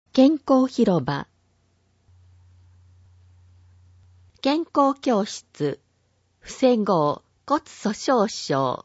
健康広場。健康教室。不整合骨粗鬆症。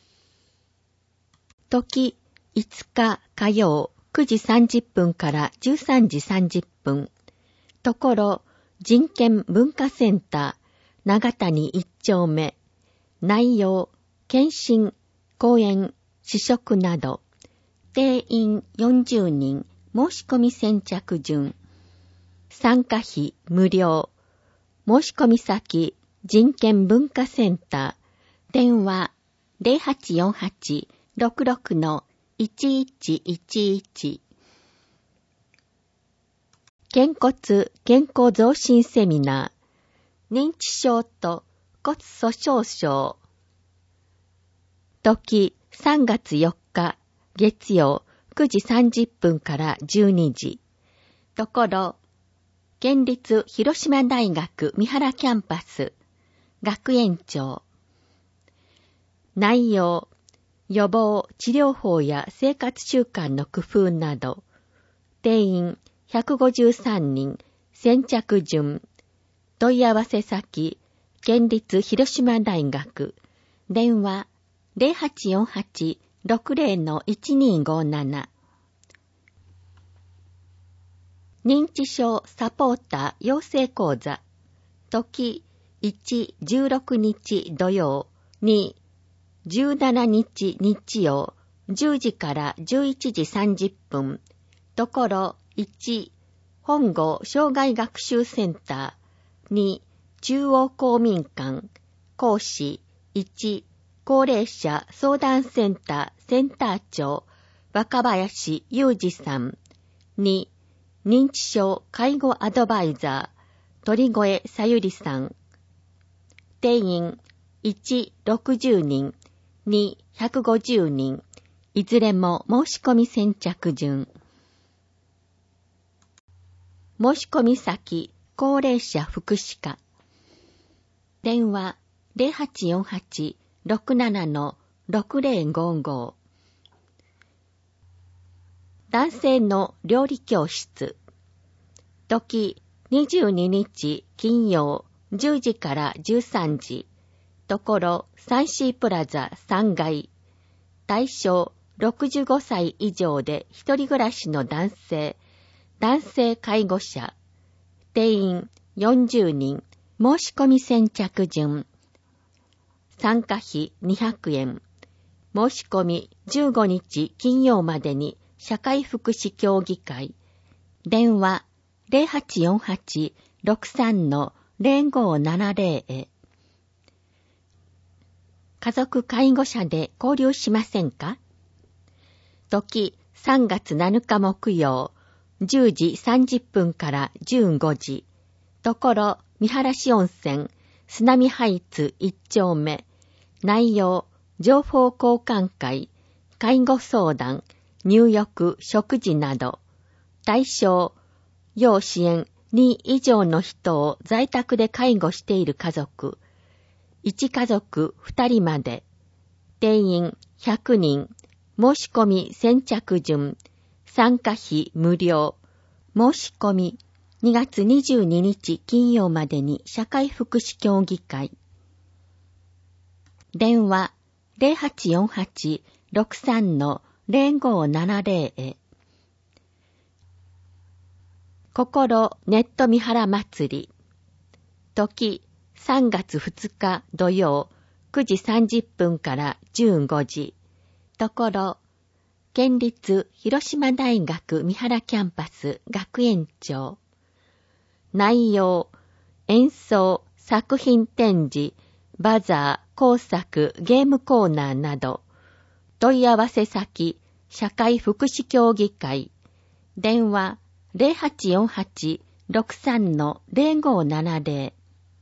時、5日火曜9時30分から13時30分。ところ、人権文化センター、長谷1丁目。内容、検診、講演、試食など。定員40人、申し込み先着順。参加費無料。申し込み先、人権文化センター。電話、0848-66-1111。肩骨健康増進セミナー。認知症と骨粗鬆症。時、3月4日、月曜、9時30分から12時。ところ、県立広島大学三原キャンパス、学園長。内容、予防、治療法や生活習慣の工夫など。定員153人、先着順。問い合わせ先、県立広島大学。電話、0848-60-1257。認知症サポーター養成講座。時、1、16日土曜、2、17日日曜、10時から11時30分。ところ、1、本郷障害学習センター。2、中央公民館。講師、1、高齢者相談センターセンター長、若林裕二さん。2、認知症介護アドバイザー、鳥越さゆりさん。定員、1、60人、2、150人。いずれも申し込み先着順。申し込み先、高齢者福祉課。電話、0848-67-6055。男性の料理教室。時、22日金曜10時から13時。ところ、サンシープラザ3階。対象65歳以上で一人暮らしの男性介護者。定員40人、申し込み先着順。参加費200円。申し込み15日金曜までに社会福祉協議会。電話0848-63-0570へ。家族介護者で交流しませんか？時3月7日木曜10時30分から15時。ところ見晴温泉須波ハイツ1丁目。内容、情報交換会、介護相談、入浴、食事など。対象、要支援2以上の人を在宅で介護している家族。1家族2人まで。定員100人。申し込み先着順。参加費無料。申し込み2月22日金曜までに社会福祉協議会。電話0848-63-0570へ。心ネット三原祭り。時3月2日土曜9時30分から15時。ところ、県立広島大学三原キャンパス学園長。内容、演奏、作品展示、バザー、工作、ゲームコーナーなど。問い合わせ先、社会福祉協議会。電話0848-63-0570。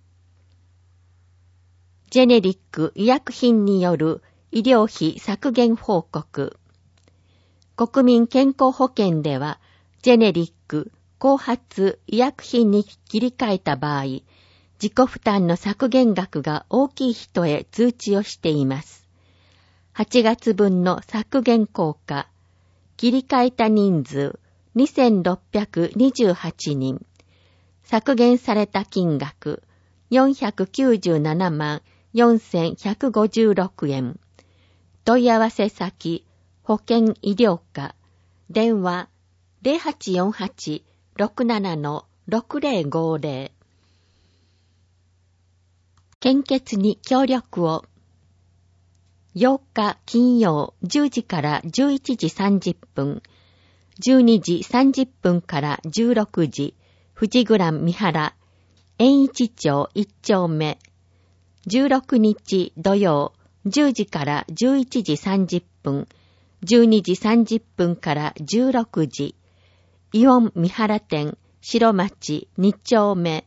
ジェネリック医薬品による医療費削減報告。国民健康保険では、ジェネリック、後発医薬品に切り替えた場合、自己負担の削減額が大きい人へ通知をしています。8月分の削減効果、切り替えた人数、 2628人。削減された金額497万4156円。問い合わせ先、保健医療課。電話 0848-67-6050。献血に協力を。8日金曜10時から11時30分、12時30分から16時、富士グラン三原、円一町1丁目。16日土曜10時から11時30分、12時30分から16時、イオン三原店白町2丁目。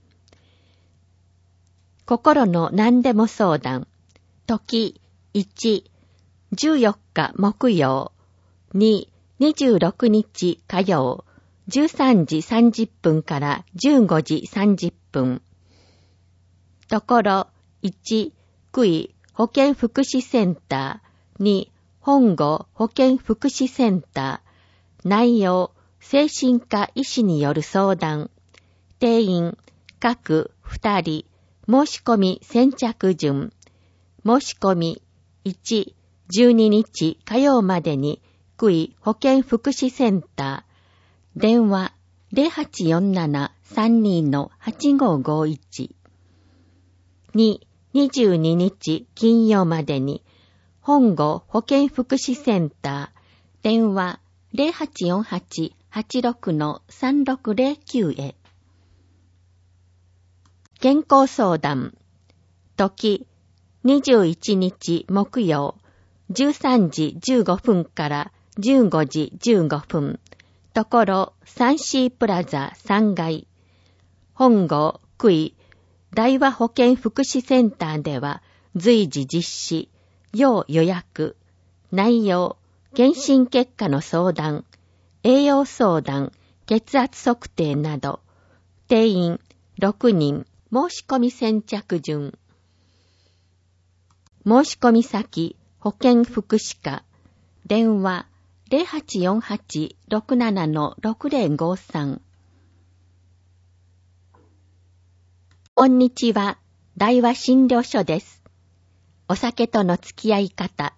心の何でも相談。時1、14日木曜。2、26日火曜。13時30分から15時30分。ところ1、区医保健福祉センター。2、本郷保健福祉センター。内容、精神科医師による相談。定員、各2人。申し込み先着順。申し込み1、12日火曜までに区医保健福祉センター。電話 0847-32-8551。2、22日金曜までに本郷保健福祉センター。電話 0848-86-3609 へ。健康相談。時21日木曜13時15分から15時15分。ところサンシープラザ3階。本郷区医大和保健福祉センターでは随時実施、要予約。内容、検診結果の相談、栄養相談、血圧測定など。定員6人。申し込み先着順。申し込み先、保健福祉課。電話0848-67-6053。こんにちは。大和診療所です。お酒との付き合い方。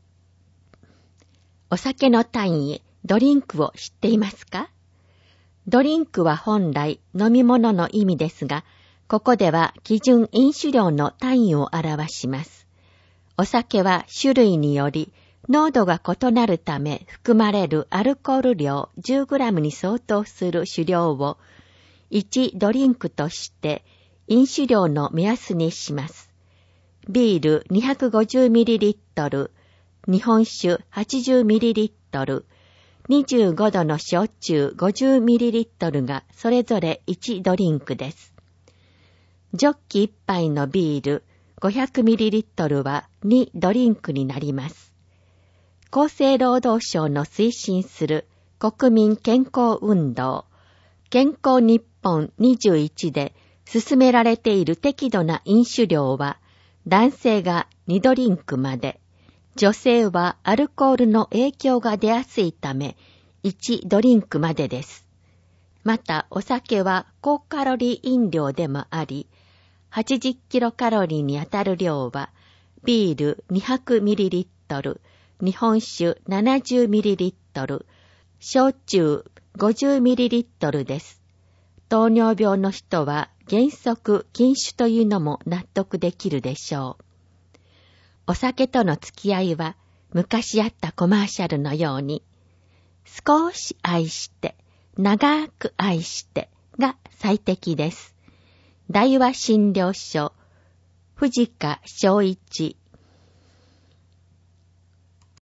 お酒の単位、ドリンクを知っていますか？ドリンクは本来飲み物の意味ですが、ここでは基準飲酒量の単位を表します。お酒は種類により濃度が異なるため含まれるアルコール量 10g に相当する酒量を1ドリンクとして飲酒量の目安にします。ビール 250ml、日本酒 80ml、25度の焼酎 50ml がそれぞれ1ドリンクです。ジョッキ1杯のビール 500ml は2ドリンクになります。厚生労働省の推進する国民健康運動、健康日本21で進められている適度な飲酒量は、男性が2ドリンクまで、女性はアルコールの影響が出やすいため1ドリンクまでです。またお酒は高カロリー飲料でもあり、80キロカロリーにあたる量は、ビール 200ml、日本酒 70ml、焼酎 50ml です。糖尿病の人は原則禁酒というのも納得できるでしょう。お酒との付き合いは昔あったコマーシャルのように、少し愛して、長く愛してが最適です。大和診療所、藤家正一